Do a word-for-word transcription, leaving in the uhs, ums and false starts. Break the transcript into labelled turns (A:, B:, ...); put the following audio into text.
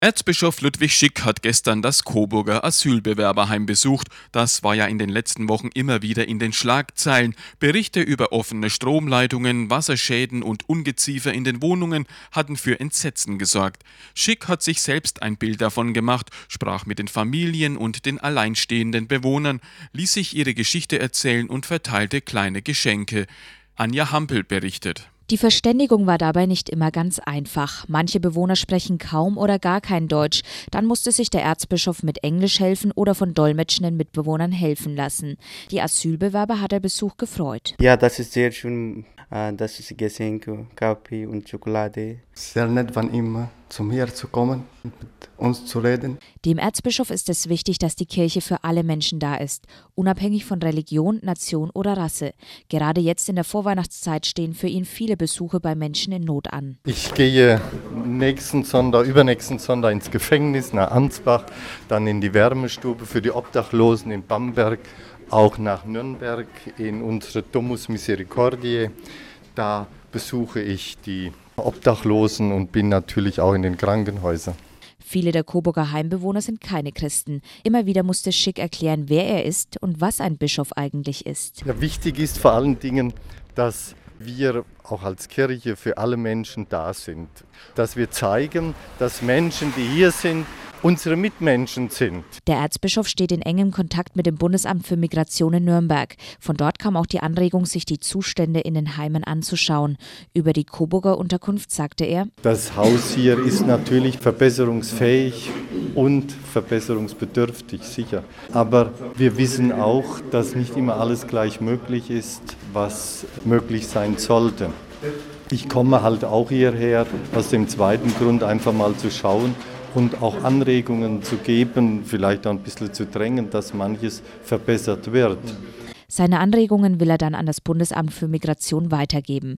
A: Erzbischof Ludwig Schick hat gestern das Coburger Asylbewerberheim besucht. Das war ja in den letzten Wochen immer wieder in den Schlagzeilen. Berichte über offene Stromleitungen, Wasserschäden und Ungeziefer in den Wohnungen hatten für Entsetzen gesorgt. Schick hat sich selbst ein Bild davon gemacht, sprach mit den Familien und den alleinstehenden Bewohnern, ließ sich ihre Geschichte erzählen und verteilte kleine Geschenke. Anja Hampel berichtet.
B: Die Verständigung war dabei nicht immer ganz einfach. Manche Bewohner sprechen kaum oder gar kein Deutsch. Dann musste sich der Erzbischof mit Englisch helfen oder von dolmetschenden Mitbewohnern helfen lassen. Die Asylbewerber hat der Besuch gefreut.
C: Ja, das ist sehr schön. Das ist Geschenke, Kaffee und Schokolade.
D: Sehr nett, wann immer zu mir zu kommen und mit uns zu reden.
B: Dem Erzbischof ist es wichtig, dass die Kirche für alle Menschen da ist, unabhängig von Religion, Nation oder Rasse. Gerade jetzt in der Vorweihnachtszeit stehen für ihn viele Besuche bei Menschen in Not an.
D: Ich gehe nächsten Sonntag, übernächsten Sonntag ins Gefängnis nach Ansbach, dann in die Wärmestube für die Obdachlosen in Bamberg, auch nach Nürnberg in unsere Domus Misericordiae. Da besuche ich die Obdachlosen und bin natürlich auch in den Krankenhäusern.
B: Viele der Coburger Heimbewohner sind keine Christen. Immer wieder musste Schick erklären, wer er ist und was ein Bischof eigentlich ist.
D: Ja, wichtig ist vor allen Dingen, dass wir auch als Kirche für alle Menschen da sind. Dass wir zeigen, dass Menschen, die hier sind, unsere Mitmenschen sind.
B: Der Erzbischof steht in engem Kontakt mit dem Bundesamt für Migration in Nürnberg. Von dort kam auch die Anregung, sich die Zustände in den Heimen anzuschauen. Über die Coburger Unterkunft sagte er:
D: Das Haus hier ist natürlich verbesserungsfähig und verbesserungsbedürftig, sicher. Aber wir wissen auch, dass nicht immer alles gleich möglich ist, was möglich sein sollte. Ich komme halt auch hierher aus dem zweiten Grund, einfach mal zu schauen und auch Anregungen zu geben, vielleicht auch ein bisschen zu drängen, dass manches verbessert wird.
B: Seine Anregungen will er dann an das Bundesamt für Migration weitergeben.